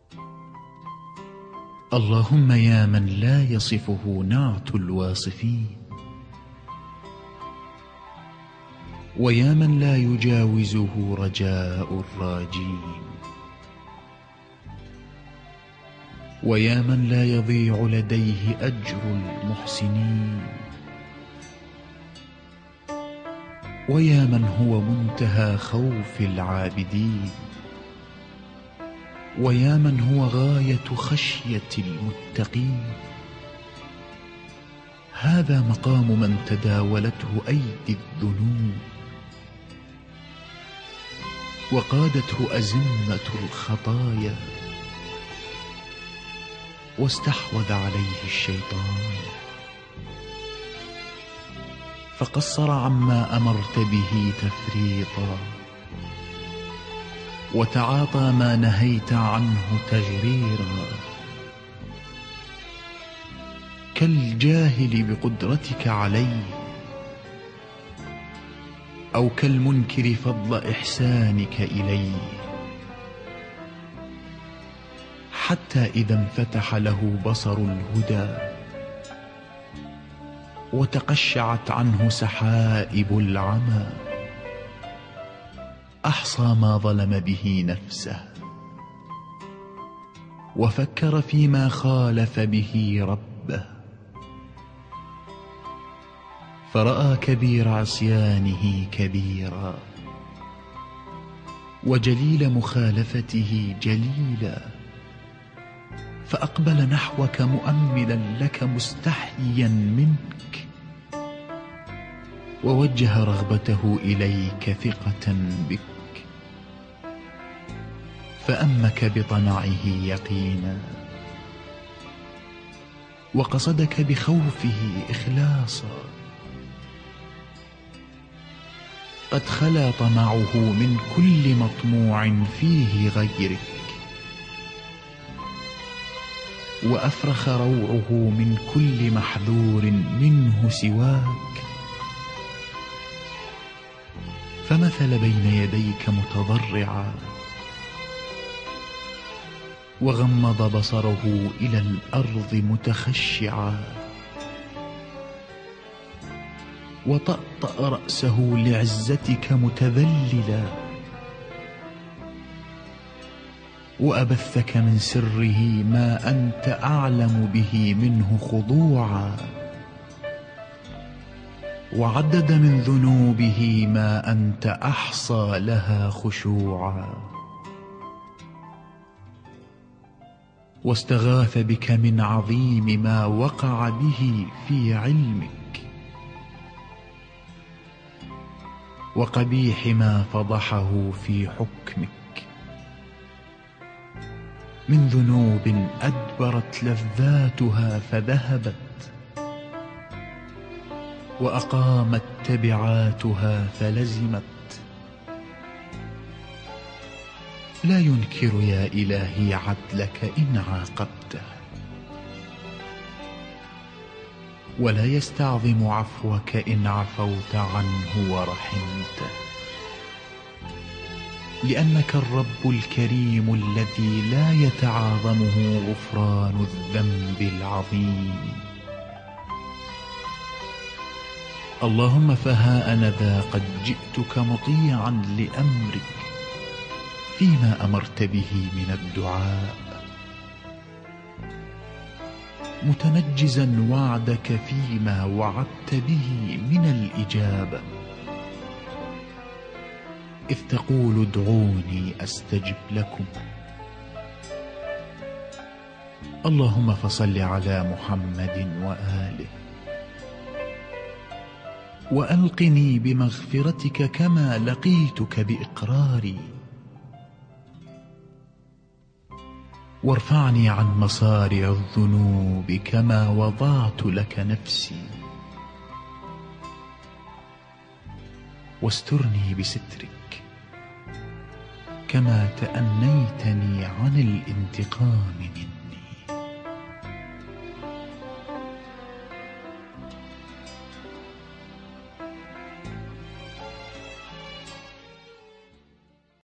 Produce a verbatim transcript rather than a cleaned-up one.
اللهم يا من لا يصفه نعت الواصفين، ويا من لا يجاوزه رجاء الراجين، ويا من لا يضيع لديه أجر المحسنين، ويا من هو منتهى خوف العابدين، ويا من هو غاية خشية المتقين. هذا مقام من تداولته أيدي الذنوب، وقادته أزمة الخطايا، واستحوذ عليه الشيطان، فقصر عما أمرت به تفريطا، وتعاطى ما نهيت عنه تغريرا، كالجاهل بقدرتك عليه، أو كالمنكر فضل إحسانك إليه، حتى إذا انفتح له بصر الهدى وتقشعت عنه سحائب العمى، أحصى ما ظلم به نفسه، وفكر فيما خالف به ربه، فرأى كبير عصيانه كبيرا، وجليل مخالفته جليلا، فأقبل نحوك مؤملا لك مستحيا منك، ووجه رغبته إليك ثقة بك، فأمك بطمعه يقينا، وقصدك بخوفه إخلاصا. قد خلا طمعه من كل مطموع فيه غيرك، وأفرخ روعه من كل محذور منه سواك، فمثل بين يديك متضرعا، وغمض بصره إلى الأرض متخشعا، وطأطأ رأسه لعزتك متذللا، وأبثك من سره ما أنت أعلم به منه خضوعا، وعدد من ذنوبه ما أنت أحصى لها خشوعا، واستغاث بك من عظيم ما وقع به في علمك، وقبيح ما فضحه في حكمك، من ذنوب أدبرت لذاتها فذهبت، وأقامت تبعاتها فلزمت. لا ينكر يا إلهي عدلك إن عاقبته، ولا يستعظم عفوك إن عفوت عنه ورحمته، لأنك الرب الكريم الذي لا يتعاظمه غفران الذنب العظيم. اللهم فها أنا ذا قد جئتك مطيعا لأمرك فيما أمرت به من الدعاء، متنجزا وعدك فيما وعدت به من الإجابة، إذ تقول ادعوني أستجب لكم. اللهم فصل على محمد وآله، وألقني بمغفرتك كما لقيتك بإقراري، وارفعني عن مصارع الذنوب كما وضعت لك نفسي، واسترني بسترك كما تأنيتني عن الانتقام منك.